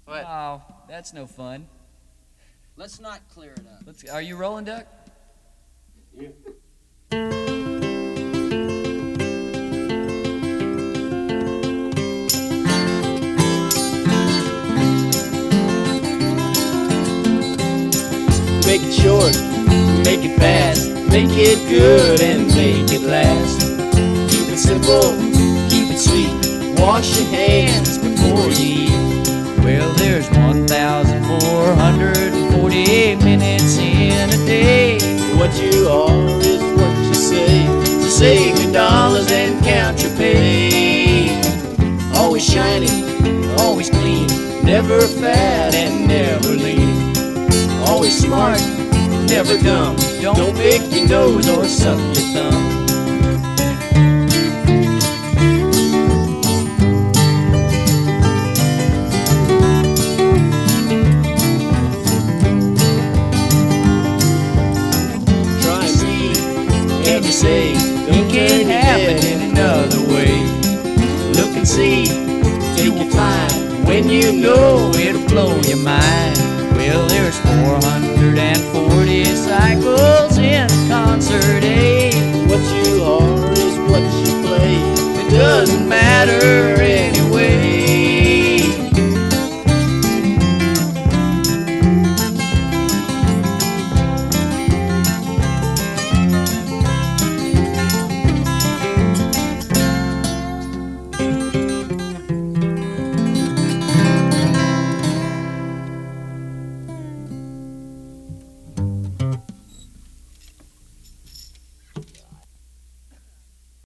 What? Oh, that's no fun. Let's not clear it up. Are you rolling, Duck? Yeah. Make it short, make it fast, make it good and make it last. Keep it simple, keep it sweet, wash your hands before you eat. Well, there's 1,448 minutes in a day. What you are is what you say, so save your dollars and count your pay. Always shiny, always clean, never fat and never lean. Always smart, never dumb. Don't pick your nose or suck your thumb. Try and read and you say It can happen in another way. Look and see, take your time. When you know it'll blow your mind. Well, there's 440 cycles in a concert, eh? What you are is what you play. It doesn't matter